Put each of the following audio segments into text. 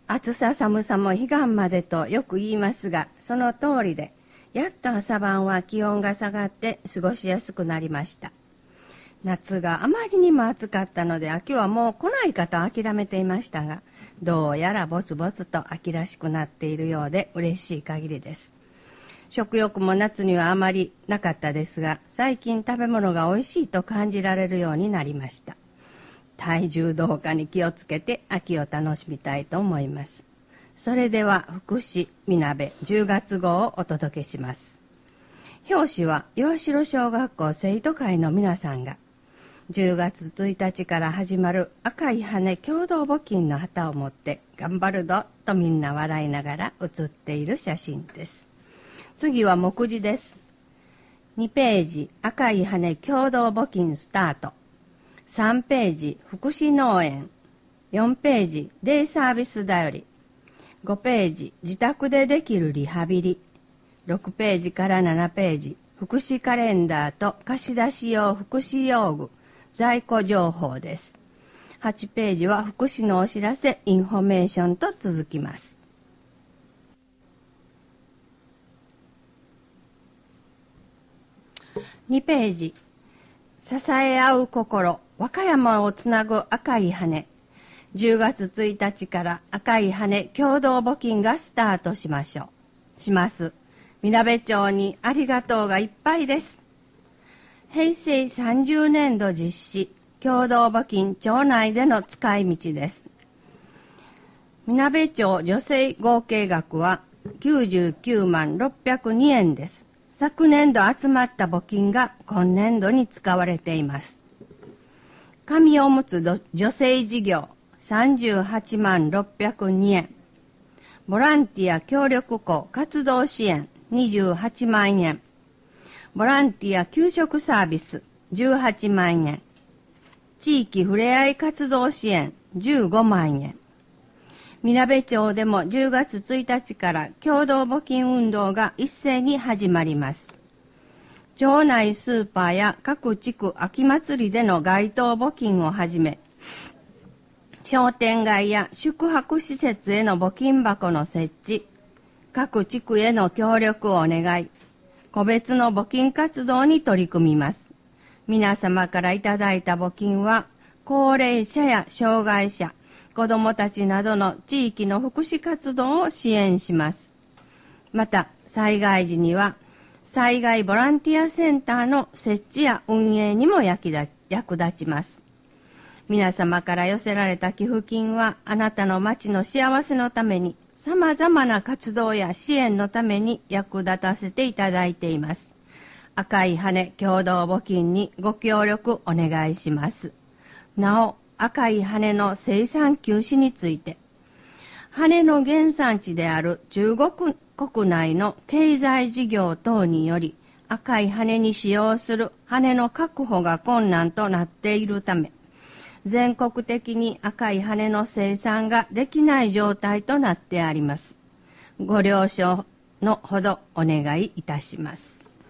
暑さ寒さも彼岸までとよく言いますが、その通りで、やっと朝晩は気温が下がって過ごしやすくなりました。夏があまりにも暑かったので、秋はもう来ないかと諦めていましたが、どうやらぼつぼつと秋らしくなっているようで嬉しい限りです。食欲も夏にはあまりなかったですが、最近食べ物が美味しいと感じられるようになりました。体重増加に気をつけて秋を楽しみたいと思います。それでは福祉みなべ10月号をお届けします。表紙は岩城小学校生徒会の皆さんが10月1日から始まる赤い羽共同募金の旗を持って頑張るぞとみんな笑いながら写っている写真です。次は目次です。2ページ赤い羽共同募金スタート。3ページ福祉農園。4ページデイサービスだより。5ページ自宅でできるリハビリ。6ページから7ページ福祉カレンダーと貸し出し用福祉用具在庫情報です。8ページは福祉のお知らせインフォメーションと続きます。2ページ支え合う心和歌山をつなぐ赤い羽。10月1日から赤い羽共同募金がスタートします。みなべ町にありがとうがいっぱいです。平成30年度実施共同募金町内での使い道です。みなべ町助成合計額は99万602円です。昨年度集まった募金が今年度に使われています。紙おむつ助成事業38万602円。ボランティア協力校活動支援28万円。ボランティア給食サービス18万円。地域ふれあい活動支援15万円。みなべ町でも10月1日から共同募金運動が一斉に始まります。町内スーパーや各地区秋祭りでの街頭募金をはじめ、商店街や宿泊施設への募金箱の設置、各地区への協力をお願い、個別の募金活動に取り組みます。皆様からいただいた募金は、高齢者や障害者、子どもたちなどの地域の福祉活動を支援します。また、災害時には、災害ボランティアセンターの設置や運営にも役立ちます。皆様から寄せられた寄付金は、あなたの町の幸せのために、様々な活動や支援のために役立たせていただいています。赤い羽共同募金にご協力お願いします。なお、赤い羽の生産休止について、羽の原産地である中国国内の経済事業等により、赤い羽に使用する羽の確保が困難となっているため、全国的に赤い羽の生産ができない状態となってあります。ご了承のほどお願いいたします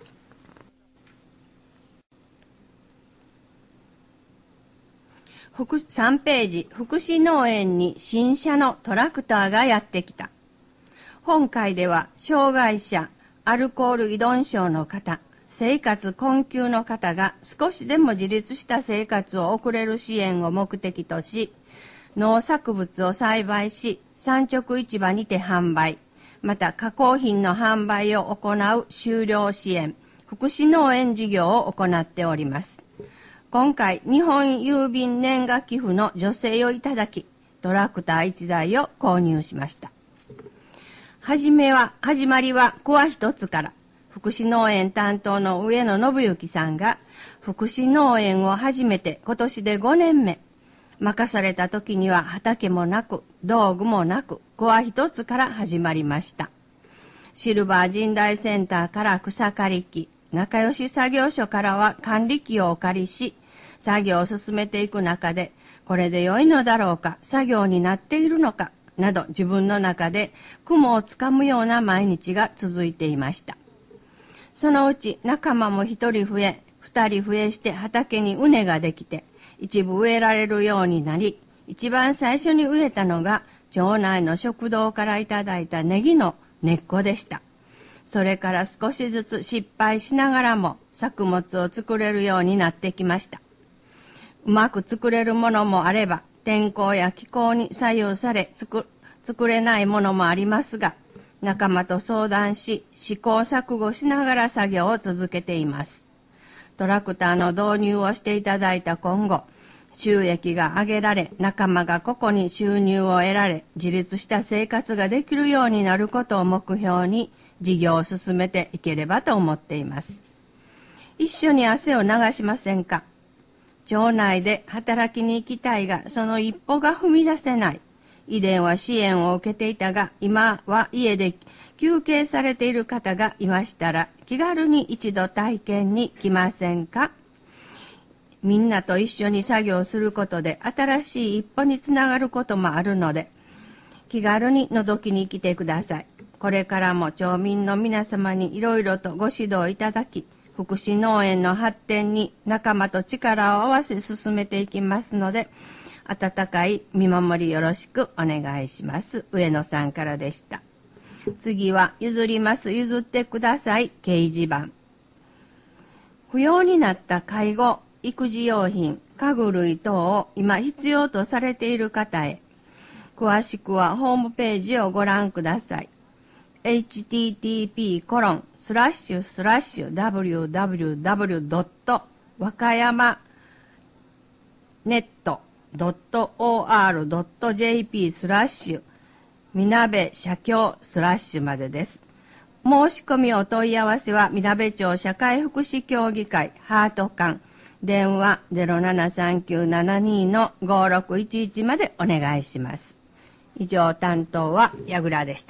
。3ページ、福祉農園に新車のトラクターがやってきた。本会では、障害者、アルコール依存症の方、生活困窮の方が少しでも自立した生活を送れる支援を目的とし、農作物を栽培し、産直市場にて販売、また加工品の販売を行う就労支援、福祉農園事業を行っております。今回、日本郵便年賀寄付の助成をいただき、トラクター1台を購入しました。始まりは桑一つから、福祉農園担当の上野信之さんが、福祉農園を始めて今年で5年目。任された時には畑もなく、道具もなく、桑一つから始まりました。シルバー神代センターから草刈り機、仲良し作業所からは管理機をお借りし、作業を進めていく中で、これで良いのだろうか、作業になっているのか、など自分の中で雲をつかむような毎日が続いていました。そのうち仲間も1人増え、2人増えして畑に畝ができて、一部植えられるようになり、一番最初に植えたのが町内の食堂からいただいたネギの根っこでした。それから少しずつ失敗しながらも作物を作れるようになってきました。うまく作れるものもあれば、天候や気候に左右され作れないものもありますが、仲間と相談し、試行錯誤しながら作業を続けています。トラクターの導入をしていただいた今後、収益が上げられ、仲間が個々に収入を得られ、自立した生活ができるようになることを目標に、事業を進めていければと思っています。一緒に汗を流しませんか？町内で働きに行きたいが、その一歩が踏み出せない。以前は支援を受けていたが、今は家で休憩されている方がいましたら、気軽に一度体験に来ませんか？みんなと一緒に作業することで、新しい一歩につながることもあるので、気軽に覗きに来てください。これからも町民の皆様にいろいろとご指導いただき、福祉農園の発展に仲間と力を合わせ進めていきますので、温かい見守りよろしくお願いします。上野さんからでした。次は譲ります、譲ってください掲示板。不要になった介護、育児用品、家具類等を今必要とされている方へ、詳しくはホームページをご覧ください。http://www.wakayamanet.or.jp/ みなべ社協/までです。申し込みお問い合わせはみなべ町社会福祉協議会ハート館電話 073972-5611 までお願いします。以上、担当は矢倉でした。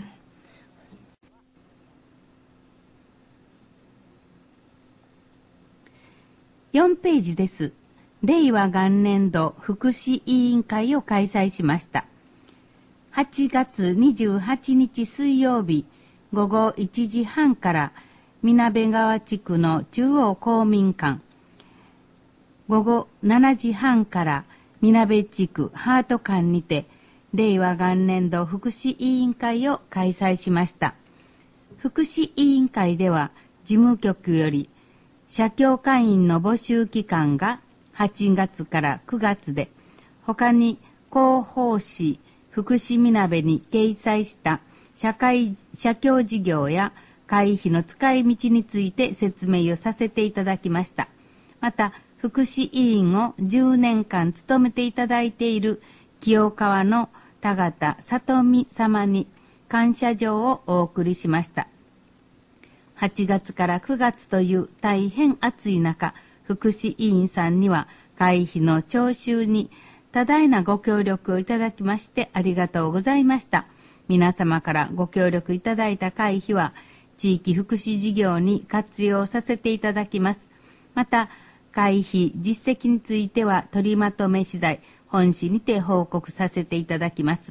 4ページです。令和元年度福祉委員会を開催しました。8月28日水曜日午後1時半からみなべ川地区の中央公民館、午後7時半からみなべ地区ハート館にて令和元年度福祉委員会を開催しました。福祉委員会では事務局より社協会員の募集期間が8月から9月で、他に広報誌福祉みなべに掲載した社協事業や会費の使い道について説明をさせていただきました。また、福祉委員を10年間務めていただいている清川の田形里美様に感謝状をお送りしました。8月から9月という大変暑い中、福祉委員さんには会費の徴収に多大なご協力をいただきましてありがとうございました。皆様からご協力いただいた会費は地域福祉事業に活用させていただきます。また、会費実績については取りまとめ次第、本誌にて報告させていただきます。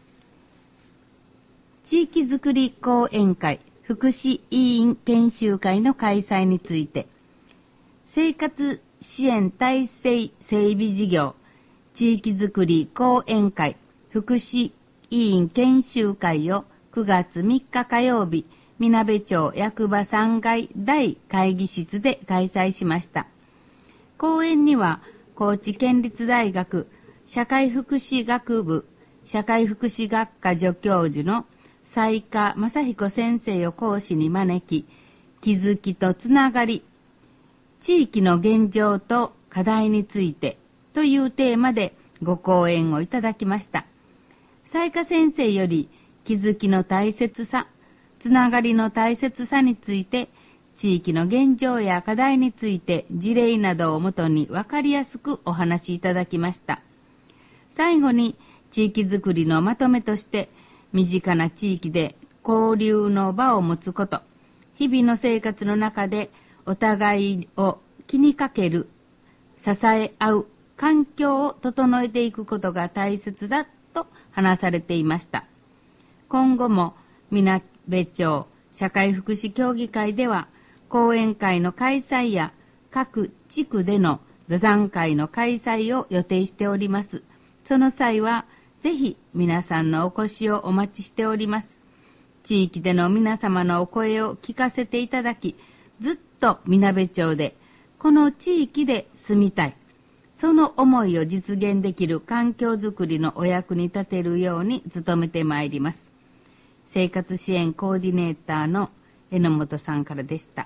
地域づくり講演会福祉委員研修会の開催について、生活支援体制整備事業地域づくり講演会福祉委員研修会を9月3日火曜日、みなべ町役場3階大会議室で開催しました。講演には、高知県立大学社会福祉学部社会福祉学科助教授の雑賀正彦先生を講師に招き、気づきとつながり、地域の現状と課題についてというテーマでご講演をいただきました。雑賀先生より気づきの大切さ、つながりの大切さについて、地域の現状や課題について事例などをもとに分かりやすくお話しいただきました。最後に地域づくりのまとめとして、身近な地域で交流の場を持つこと、日々の生活の中でお互いを気にかける、支え合う環境を整えていくことが大切だと話されていました。今後もみなべ町社会福祉協議会では講演会の開催や各地区での座談会の開催を予定しております。その際はぜひ皆さんのお越しをお待ちしております。地域での皆様のお声を聞かせていただき、ずっとみなべ町で、この地域で住みたい、その思いを実現できる環境づくりのお役に立てるように努めてまいります。生活支援コーディネーターの榎本さんからでした。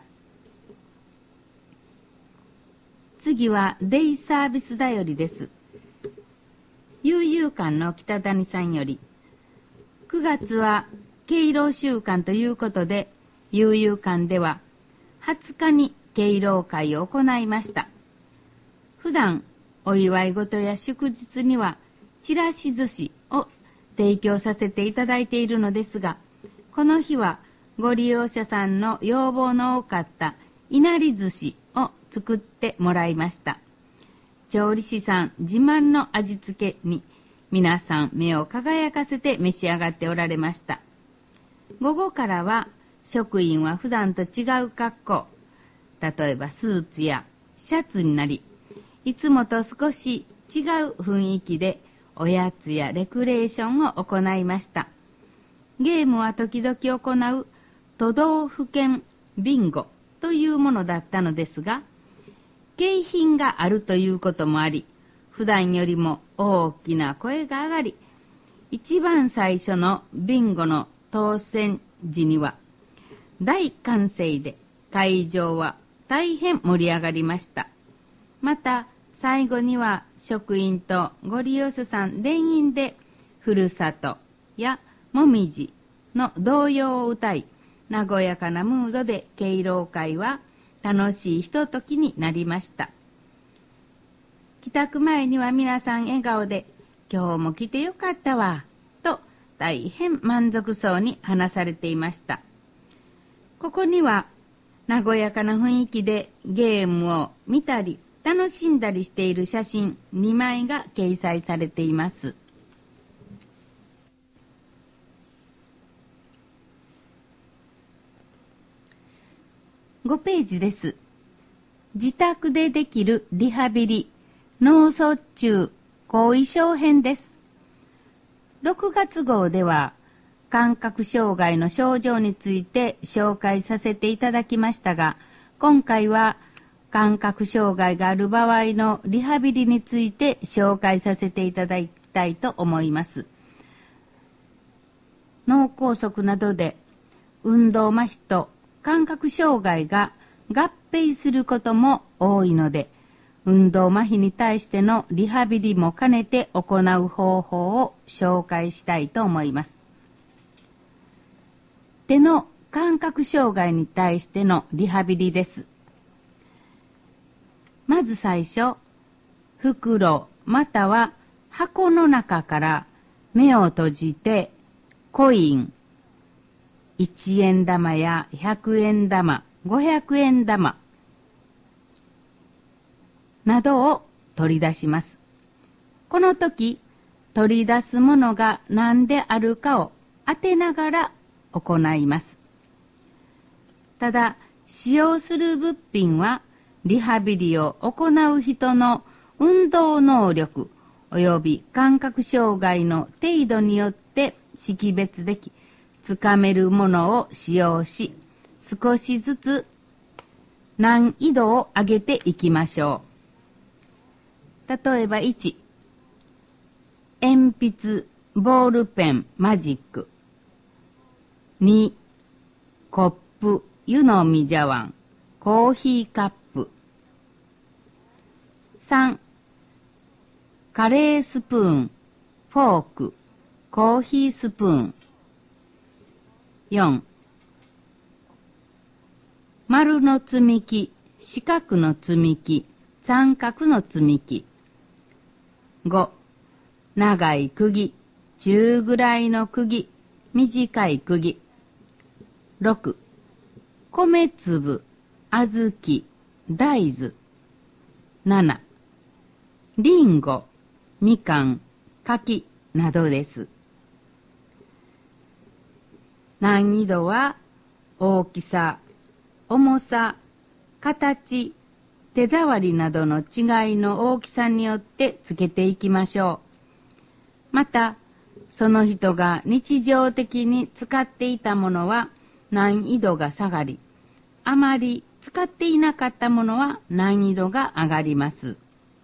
次はデイサービスだよりです。悠々館の北谷さんより、9月は敬老週間ということで、悠々館では20日に敬老会を行いました。普段お祝い事や祝日にはちらし寿司を提供させていただいているのですが、この日はご利用者さんの要望の多かったいなり寿司を作ってもらいました。調理師さん自慢の味付けに皆さん目を輝かせて召し上がっておられました。午後からは職員は普段と違う格好、例えばスーツやシャツになり、いつもと少し違う雰囲気でおやつやレクレーションを行いました。ゲームは時々行う都道府県ビンゴというものだったのですが、景品があるということもあり、普段よりも大きな声が上がり、一番最初のビンゴの当選時には大歓声で会場は大変盛り上がりました。また最後には職員とご利用者さん全員でふるさとやもみじの童謡を歌い、和やかなムードで敬老会は楽しいひとときになりました。帰宅前には皆さん笑顔で、今日も来てよかったわと大変満足そうに話されていました。ここには和やかな雰囲気でゲームを見たり楽しんだりしている写真2枚が掲載されています。5ページです。自宅でできるリハビリ、脳卒中後遺症編です。6月号では感覚障害の症状について紹介させていただきましたが、今回は感覚障害がある場合のリハビリについて紹介させていただきたいと思います。脳梗塞などで運動麻痺と感覚障害が合併することも多いので、運動麻痺に対してのリハビリも兼ねて行う方法を紹介したいと思います。手の感覚障害に対してのリハビリです。まず最初、袋または箱の中から目を閉じてコイン、1円玉や100円玉、500円玉などを取り出します。この時、取り出すものが何であるかを当てながら行います。ただ、使用する物品はリハビリを行う人の運動能力及び感覚障害の程度によって識別でき、つかめるものを使用し、少しずつ難易度を上げていきましょう。例えば1、鉛筆、ボールペン、マジック。2、コップ、湯飲み茶碗、コーヒーカップ。3、カレースプーン、フォーク、コーヒースプーン。4、丸の積み木、四角の積み木、三角の積み木。5、長い釘、中ぐらいの釘、短い釘。6、米粒、小豆、大豆。7、リンゴ、みかん、柿などです。難易度は大きさ、重さ、形、手触りなどの違いの大きさによってつけていきましょう。また、 その人が日常的に使っていたものは難易度が下がり、あまり使っていなかったものは難易度が上がります。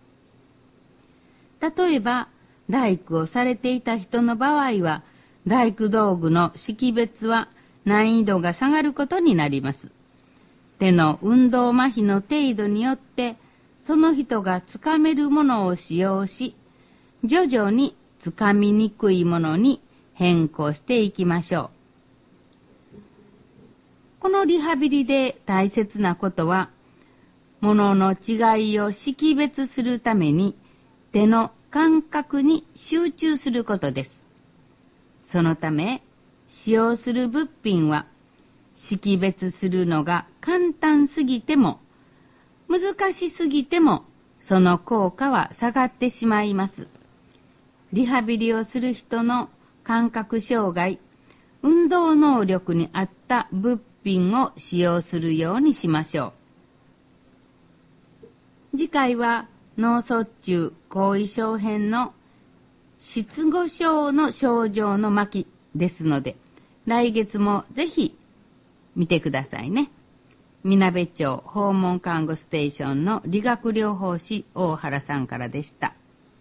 例えば、大工をされていた人の場合は、大工道具の識別は難易度が下がることになります。手の運動麻痺の程度によって、その人がつかめるものを使用し、徐々につかみにくいものに変更していきましょう。このリハビリで大切なことは、ものの違いを識別するために手の感覚に集中することです。そのため、使用する物品は識別するのが簡単すぎても、難しすぎても、その効果は下がってしまいます。リハビリをする人の感覚障害、運動能力に合った物品を使用するようにしましょう。次回は脳卒中後遺症編の失語症の症状の巻ですので、来月もぜひ見てくださいね。みなべ町訪問看護ステーションの理学療法士大原さんからでした。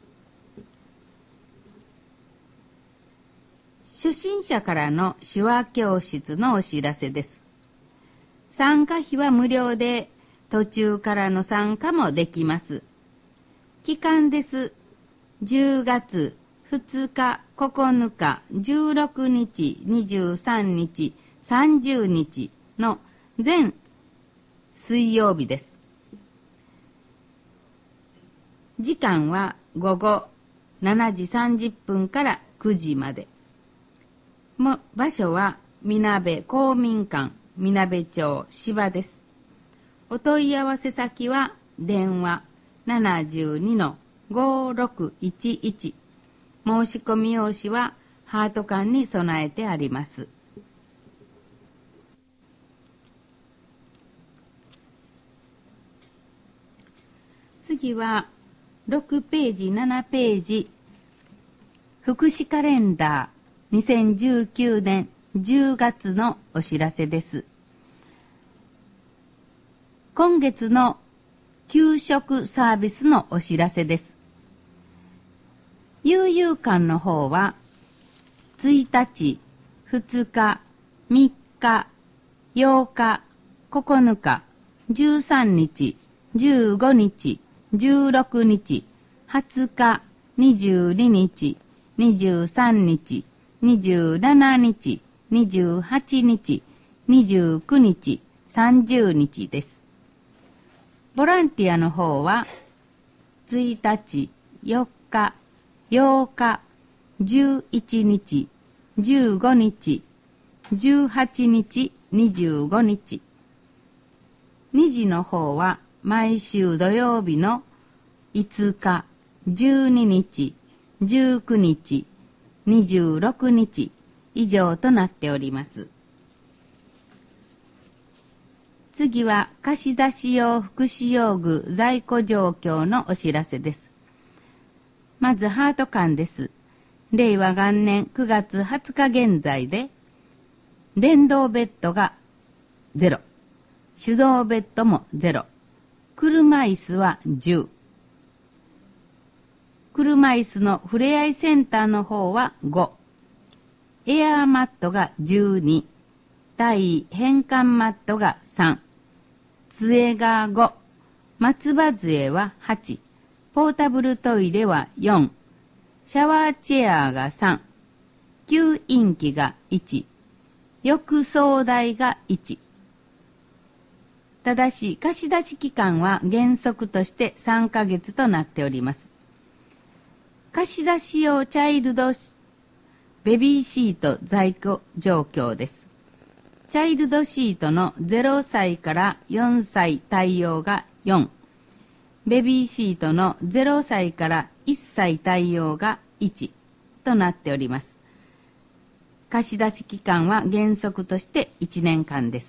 初心者からの手話教室のお知らせです。参加費は無料で、途中からの参加もできます。期間です。10月2日、9日、16日、23日、30日の全水曜日です。時間は午後7時30分から9時まで。場所はみなべ公民館みなべ町芝です。お問い合わせ先は電話 72-5611。申し込み用紙はハート館に備えてあります。次は6ページ7ページ福祉カレンダー2019年10月のお知らせです。今月の給食サービスのお知らせです。悠々館の方は1日、2日、3日、8日、9日、13日、15日、16日、20日、22日、23日、27日、28日、29日、30日です。ボランティアの方は1日、4日、8日、11日、15日、18日、25日。2時の方は毎週土曜日の5日、12日、19日、26日以上となっております。次は貸し出し用福祉用具在庫状況のお知らせです。まずハート館です。令和元年9月20日現在で、電動ベッドが0、手動ベッドも0、車椅子は10、車椅子のふれあいセンターの方は5、エアーマットが12、対変換マットが3、杖が5、松葉杖は8、ポータブルトイレは4、シャワーチェアが3、吸引器が1、浴槽台が1。ただし貸し出し期間は原則として3ヶ月となっております。貸し出し用チャイルドベビーシート在庫状況です。チャイルドシートの0歳から4歳対応が4、ベビーシートの0歳から1歳対応が1となっております。貸し出し期間は原則として1年間です。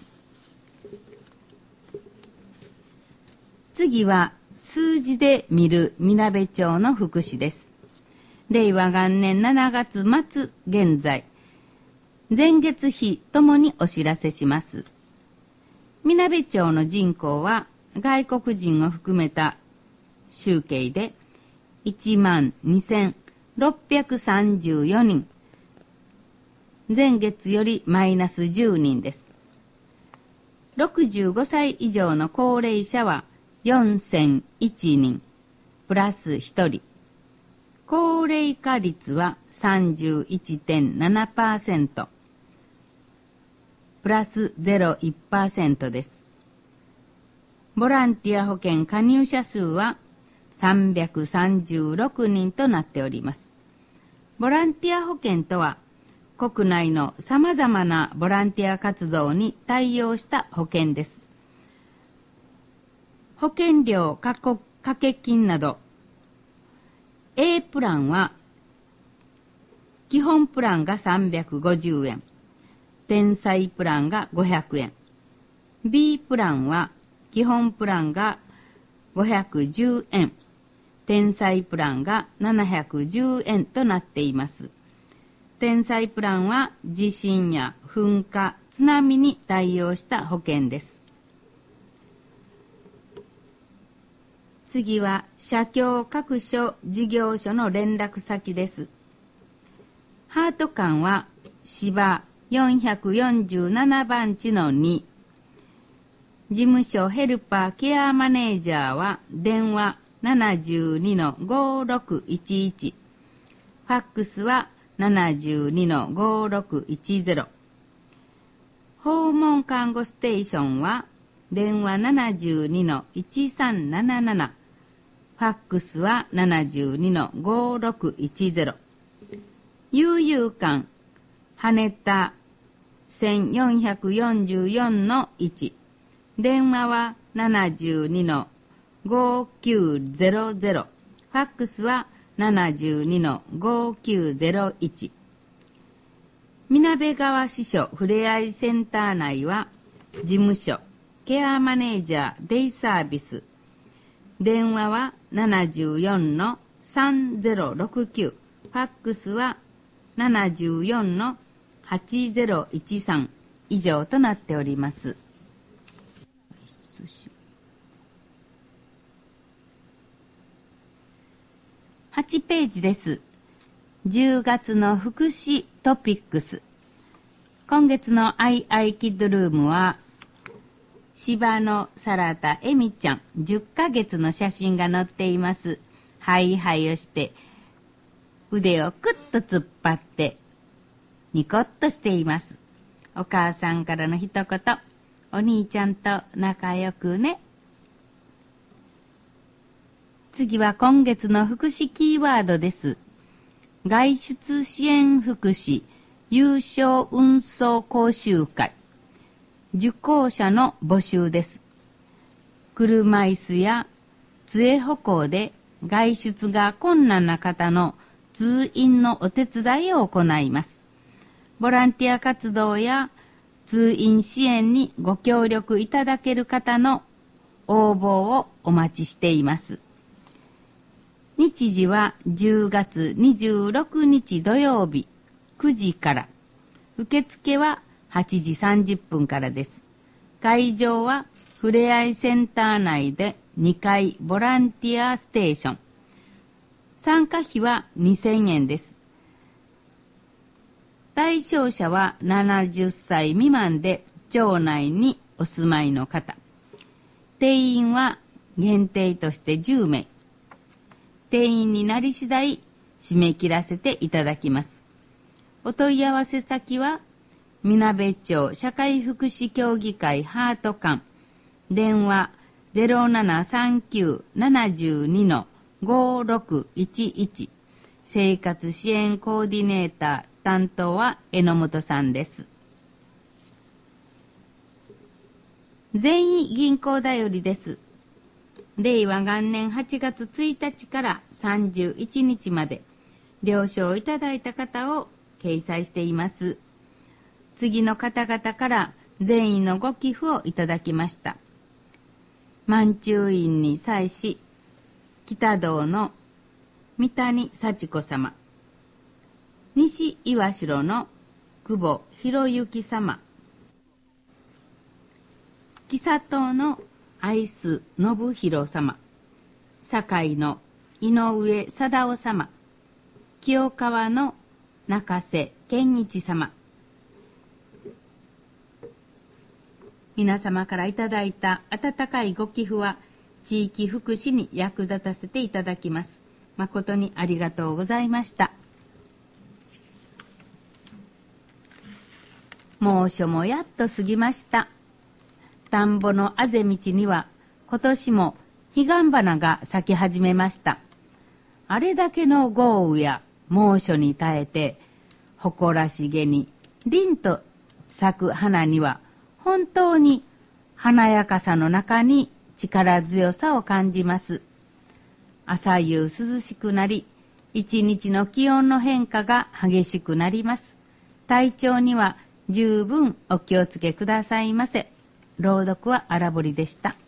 次は数字で見るみなべ町の福祉です。 令和元年7月末現在、前月比ともにお知らせします。みなべ町の人口は外国人を含めた集計で12,634人。前月よりマイナス10人です。65歳以上の高齢者は4001人、プラス1人。高齢化率は 31.7%、プラス 0.1% です。ボランティア保険加入者数は336人となっております。ボランティア保険とは、国内のさまざまなボランティア活動に対応した保険です。保険料掛け金など、A プランは、基本プランが350円、天才プランが500円、B プランは、基本プランが510円、天才プランが710円となっています。天才プランは地震や噴火、津波に対応した保険です。次は社協各所事業所の連絡先です。ハート館は芝447番地の2。事務所ヘルパーケアマネージャーは電話 72-5611。ファックスは72-5610。訪問看護ステーションは電話 72-1377。ファックスは 72-5610。悠々館羽田 1444-1。電話は 72-5900。ファックスは72-5901。みなべ川支所ふれあいセンター内は事務所ケアマネージャーデイサービス。電話は 74-3069。ファックスは 74-8013 以上となっております。8ページです。10月の福祉トピックス。今月のアイキッドルームは、芝の皿田恵美ちゃん10ヶ月の写真が載っています。ハイハイをして、腕をクッと突っ張って、ニコッとしています。お母さんからの一言、お兄ちゃんと仲良くね。次は今月の福祉キーワードです。外出支援福祉有償運送講習会。受講者の募集です。車椅子や杖歩行で外出が困難な方の通院のお手伝いを行います。ボランティア活動や通院支援にご協力いただける方の応募をお待ちしています。日時は10月26日土曜日9時から。受付は8時30分からです。会場はふれあいセンター内で2階ボランティアステーション。参加費は2000円です。対象者は70歳未満で町内にお住まいの方。定員は限定として10名。定員になり次第締め切らせていただきます。お問い合わせ先はみなべ町社会福祉協議会ハート館。電話 0739-72-5611。生活支援コーディネーター担当は榎本さんです。全員銀行だよりです。令和元年8月1日から31日まで了承をいただいた方を掲載しています。次の方々から善意のご寄付をいただきました。万中院に際し、北道の三谷幸子様、西岩城の久保博之様、木里の愛須信弘様、堺の井上貞夫様、清川の中瀬健一様、皆様からいただいた温かいご寄付は地域福祉に役立たせていただきます。誠にありがとうございました。猛暑もやっと過ぎました。田んぼのあぜ道には今年も彼岸花が咲き始めました。あれだけの豪雨や猛暑に耐えて誇らしげに凛と咲く花には本当に華やかさの中に力強さを感じます。朝夕涼しくなり、一日の気温の変化が激しくなります。体調には十分お気をつけくださいませ。朗読は荒堀でした。